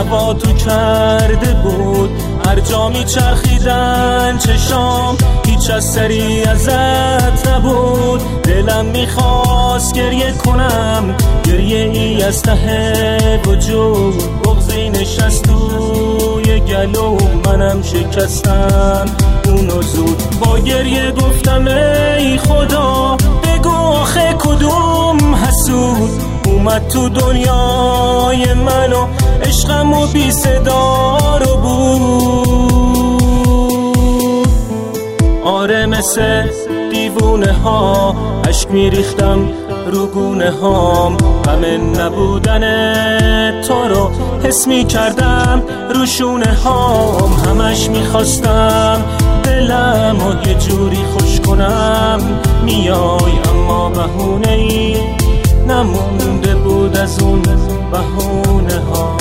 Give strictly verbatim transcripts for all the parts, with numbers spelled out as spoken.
وا تو کرده بود. هر جا میچرخیدن چشام هیچ اثری ازت نبود. دلم میخواست گریه کنم، گریه ای از ته وجود. بغضی نشست توی گلو، منم شکستم اونو زود. با گریه گفتم ای خدا بگو آخه کدوم حسود اومد تو دنیای منو عشقم و بی صدا رو بود. آره مثل دیوونه ها عشق میریختم رو گونه هام. غم نبودن تو رو حس میکردم رو شونه هام. همش میخواستم دلم و یه جوری خوش کنم. میای اما بهونه ای نمونده بود از اون بهونه ها.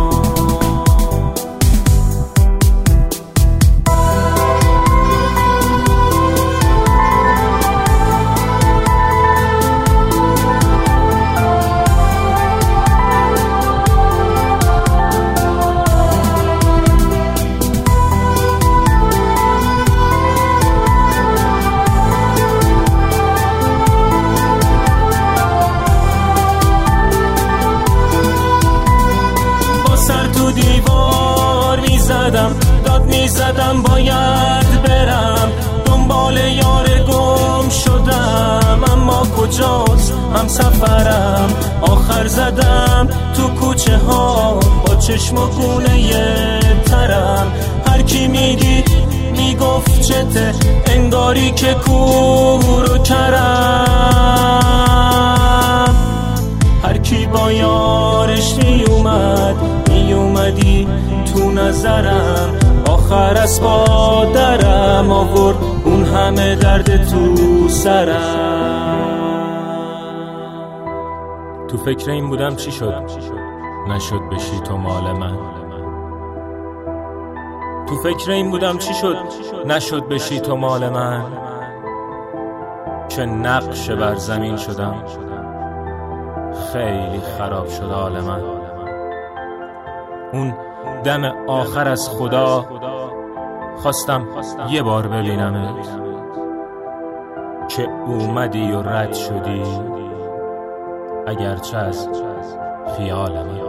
دیوار میزدم داد میزدم باید برم دنبال یار گم شدم. اما کجاست هم سفرم؟ آخر زدم تو کوچه ها با چشم و گونه ترم. هر کی میدید میگفت چته، انگاری که کور و کرم. هر کی با یارش میومد میومدی تو نظرم. آخر از درم آورد اون همه درد تو سرم. تو فکر این بودم چی شد نشد بشی تو مال من. تو فکر این بودم چی شد نشد بشی تو مال من. چه نقش بر زمین شدم، خیلی خراب شد حال من. اون دم آخر از خدا خواستم یه بار ببینمت، که اومدی و رد شدی اگرچه از خیال من.